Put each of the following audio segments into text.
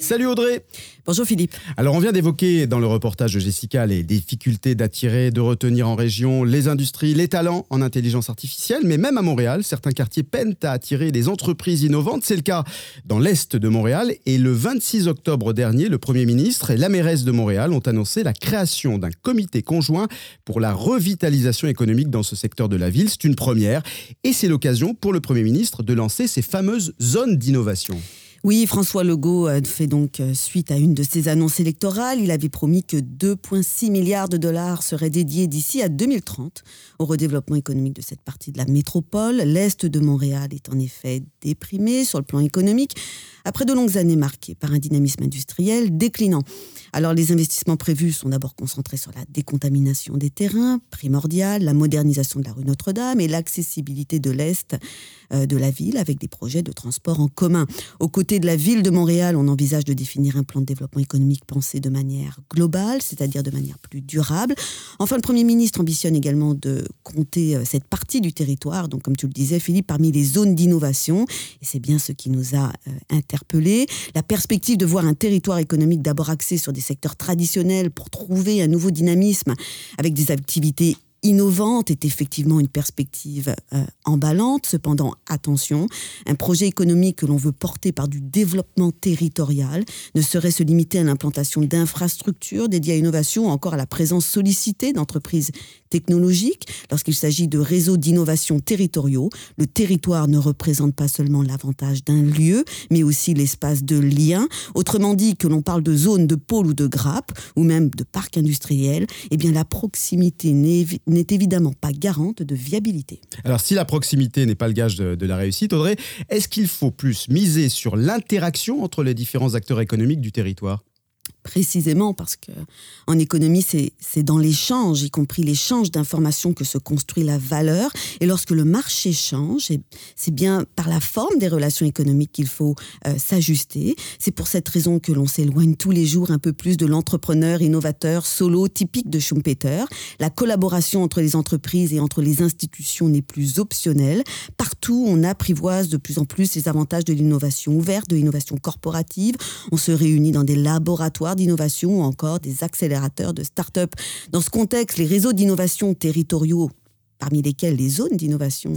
Salut Audrey. Bonjour Philippe. Alors on vient d'évoquer dans le reportage de Jessica les difficultés d'attirer, de retenir en région les industries, les talents en intelligence artificielle. Mais même à Montréal, certains quartiers peinent à attirer des entreprises innovantes. C'est le cas dans l'Est de Montréal. Et le 26 octobre dernier, le Premier ministre et la mairesse de Montréal ont annoncé la création d'un comité conjoint pour la revitalisation économique dans ce secteur de la ville. C'est une première et c'est l'occasion pour le Premier ministre de lancer ces fameuses zones d'innovation. Oui, François Legault fait donc suite à une de ses annonces électorales. Il avait promis que 2,6 milliards de dollars seraient dédiés d'ici à 2030 au redéveloppement économique de cette partie de la métropole. L'Est de Montréal est en effet déprimé sur le plan économique, après de longues années marquées par un dynamisme industriel déclinant. Alors les investissements prévus sont d'abord concentrés sur la décontamination des terrains, primordiale, la modernisation de la rue Notre-Dame et l'accessibilité de l'Est de la ville avec des projets de transport en commun. Aux côtés de la ville de Montréal, on envisage de définir un plan de développement économique pensé de manière globale, c'est-à-dire de manière plus durable. Enfin, le Premier ministre ambitionne également de compter cette partie du territoire, donc comme tu le disais Philippe, parmi les zones d'innovation. Et c'est bien ce qui nous a interpellés. La perspective de voir un territoire économique d'abord axé sur des secteurs traditionnels pour trouver un nouveau dynamisme avec des activités innovante est effectivement une perspective emballante. Cependant, attention, un projet économique que l'on veut porter par du développement territorial ne saurait se limiter à l'implantation d'infrastructures dédiées à l'innovation ou encore à la présence sollicitée d'entreprises technologiques. Lorsqu'il s'agit de réseaux d'innovation territoriaux, le territoire ne représente pas seulement l'avantage d'un lieu, mais aussi l'espace de lien. Autrement dit, que l'on parle de zone, de pôle ou de grappe, ou même de parc industriel, eh bien la proximité n'est évidemment pas garante de viabilité. Alors si la proximité n'est pas le gage de la réussite, Audrey, est-ce qu'il faut plus miser sur l'interaction entre les différents acteurs économiques du territoire ? Précisément parce que en économie, c'est dans l'échange, y compris l'échange d'informations, que se construit la valeur. Et lorsque le marché change, c'est bien par la forme des relations économiques qu'il faut s'ajuster. C'est pour cette raison que l'on s'éloigne tous les jours un peu plus de l'entrepreneur innovateur solo typique de Schumpeter. La collaboration entre les entreprises et entre les institutions n'est plus optionnelle. Partout, on apprivoise de plus en plus les avantages de l'innovation ouverte, de l'innovation corporative. On se réunit dans des laboratoires d'innovation ou encore des accélérateurs de start-up. Dans ce contexte, les réseaux d'innovation territoriaux, parmi lesquels les zones d'innovation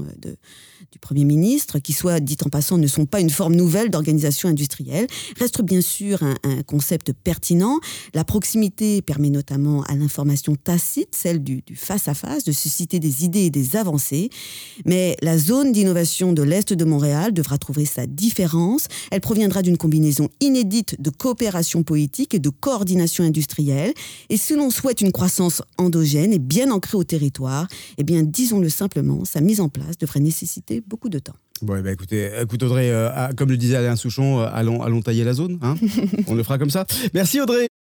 du Premier ministre, qui, soit dit en passant, ne sont pas une forme nouvelle d'organisation industrielle, restent bien sûr un concept pertinent. La proximité permet notamment à l'information tacite, celle du face-à-face, de susciter des idées et des avancées. Mais la zone d'innovation de l'Est de Montréal devra trouver sa différence. Elle proviendra d'une combinaison inédite de coopération politique et de coordination industrielle. Et si l'on souhaite une croissance endogène et bien ancrée au territoire, eh bien, disons-le simplement, sa mise en place devrait nécessiter beaucoup de temps. Bon, écoute Audrey, comme le disait Alain Souchon, allons tailler la zone, hein. On le fera comme ça. Merci Audrey.